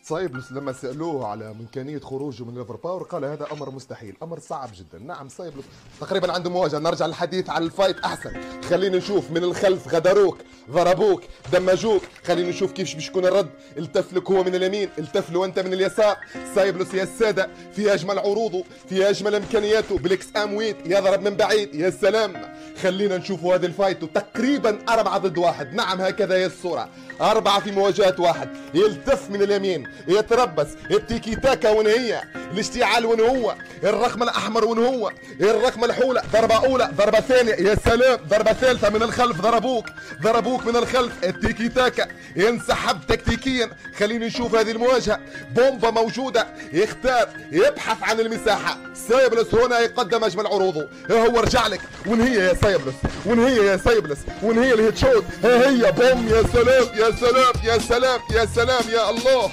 سايبلس لما سألوه على إمكانية خروجه من ليفر باور قال هذا أمر مستحيل، أمر صعب جدا. نعم سايبلس تقريبا عنده مواجهة. نرجع للحديث على الفايت أحسن. خلينا نشوف من الخلف غدروك، ضربوك، دمجوك. خلينا نشوف كيف باش يكون الرد. التف لك هو من اليمين، التف له أنت من اليسار. سايبلس يا السادة في أجمل عروضه، في أجمل إمكانياته بالإكس أم ويت، يضرب من بعيد. يا سلام. خلينا نشوفوا هذه الفايت تقريبا 4 ضد 1. نعم هكذا هي الصورة، 4 في مواجهة واحد. يلتف من اليمين، يتربص، التيكي تاكا وين هي، الاشتعال وين هو، الرقم الأحمر وين هو، الرقم الحولة. ضربة أولى، ضربة ثانية، يا سلام. ضربة ثالثة من الخلف، ضربوك من الخلف. التيكي تاكا ينسحب تكتيكيا. خلينا نشوف هذه المواجهة. بومبا موجودة، يختار، يبحث عن المساحة. سايبلس هنا يقدم أجمل عروضه. هو رجع لك. وين هي يا سايبلس، وين هي يا سايبلس، وين هي الهيد شوت. ها هي بوم. يا سلام يا سلام يا سلام يا سلام يا الله.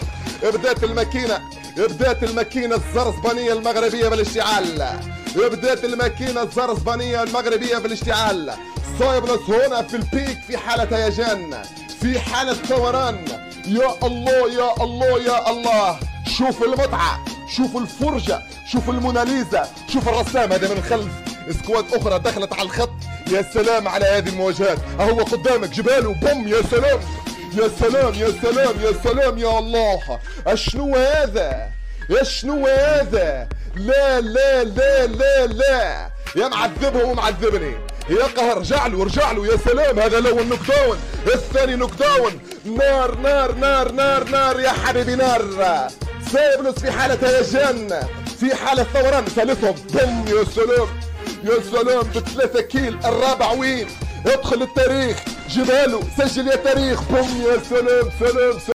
بدات الماكينة الزرزبانية المغربية بالاشتعال. بدات الماكينة الزرزبانية المغربية بالاشتعال. سايبلس هنا في البيك، في حالة هيجان، في حالة ثوران. يا الله يا الله يا الله. شوف المتعة، شوف الفرجة، شوف الموناليزا، شوف الرسام هذا من خلف. سكواد أخرى دخلت على الخط. يا سلام على هذه المواجهات. هو قدامك جباله بوم. يا سلام يا سلام يا سلام يا سلام يا الله. اشنو هذا، اشنو هذا. لا لا لا لا لا يا معذبه ومعذبني. يا قهر. رجع له. يا سلام. هذا الاول نوك داون، الثاني نوك داون. نار نار نار نار نار يا حبيبي نار. سايبلس في حالة هيجان، في حالة ثوران. ثالثهم بوم. يا سلام يا سلام. ب3 كيل. الرابع وين؟ ادخل التاريخ. جباله سجل يا تاريخ. بوم. يا سلام سلام.